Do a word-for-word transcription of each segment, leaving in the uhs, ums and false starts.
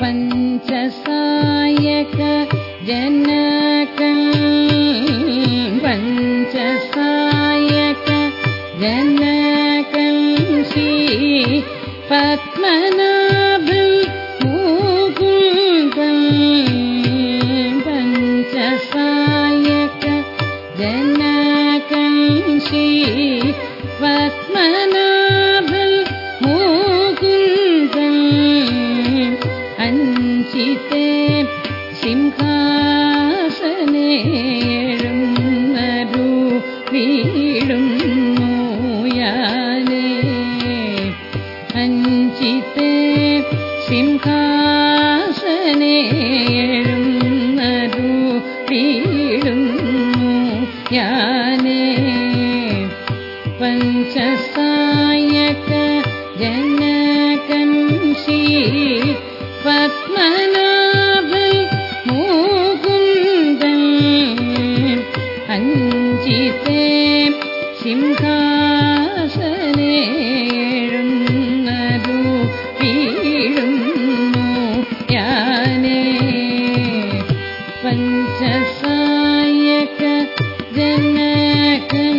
പഞ്ചസായക ജനകൻ പഞ്ചസായക ജനകൻ ശ്രീ പത്മനാഭൻ മുകുന്ദൻ പഞ്ചസായക ജനകൻ ശ്രീ പത്മനാഭൻ മുകുന്ദൻ അഞ്ചിതേ സിംഹാസനേഴുന്നരു വീടുന്നു യാനേ അഞ്ചിതേ സിംഹാസനേഴുന്നരു വീടുന്നു യാനേ പഞ്ചസായക ജനകൻ ശ്രീ പത്മനാഭൻ മുകുന്ദൻ അഞ്ചിതേ സിംഹാസനേഴുന്നരു വീഴുന്നു യാനേ പഞ്ചസായക ജനകൻ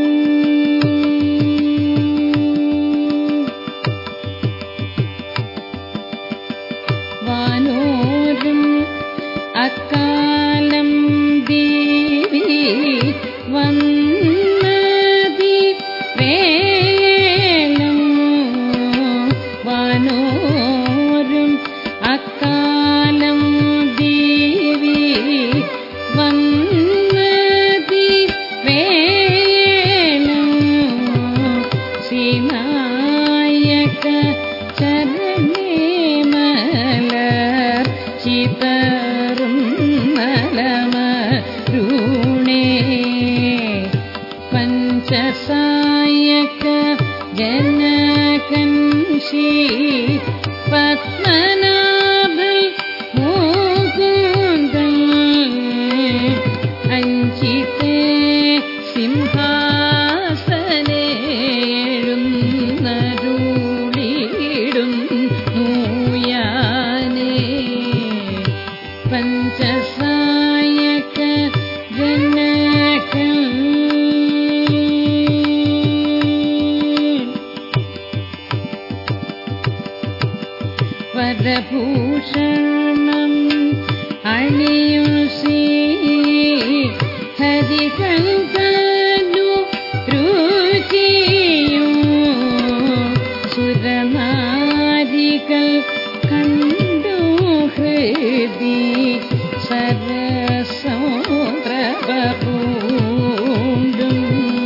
വാനോരും അക്കാലം ദേവി വന്നതി വേണം വാനോരും അക്കാലം ദേവി വന്നതി വേണം ശ്രീനായക ചരണേ മലർ ചിതറും നലമരുണേ പഞ്ചസായക ജനകൻ ശ്രീ പത്മനാഭൻ മുകുന്ദൻ അഞ്ചിതേ സിംഹാസനേഴുന്നരുളിടുന്നു യാനേ പഞ്ചസായക ജനകൻ വരഭൂഷണം അണിയും ശ്രീ ഹരികൽക്കു രുചിയും സുരനാരികൾ കണ്ടു ഹൃദി സരസോദ്രവപൂണ്ടും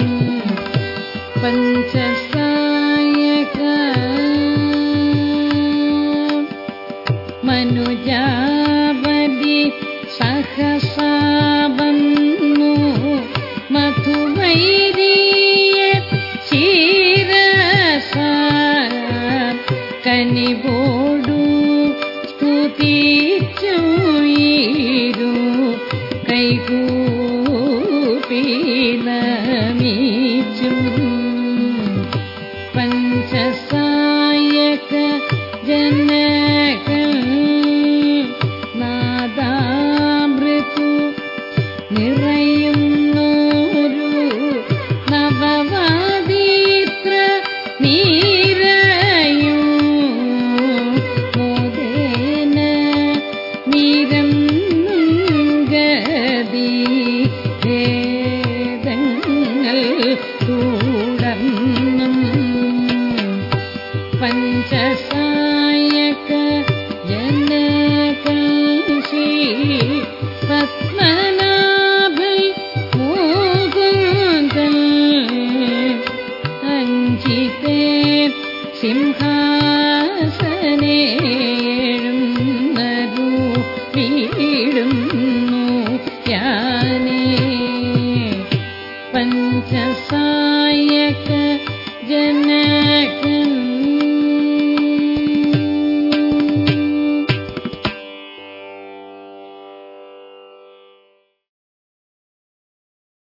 പഞ്ചസായക മനുജാവലി സഹസാ വന്നു മധുവൈരിയ ശിരസ കനിവോടു സ്തുതിച്ചുയിരു കൈകൂപ്പി നമിച്ചും പഞ്ചസായക ജനകൻ നാദാമൃതു നിറയുന്നോരു നവവാദീത്ര നീരയും മോദേന നീരം ഗതി വേദങ്ങൾ തുടർന്നും പഞ്ചസായക ജനകൻ ശ്രീ പത്മനാഭൻ മുകുന്ദൻ അഞ്ചിതേ സിംഹാസനേഴുന്നരു വീഴുന്നു യാനേ പഞ്ചസായക ജനകൻ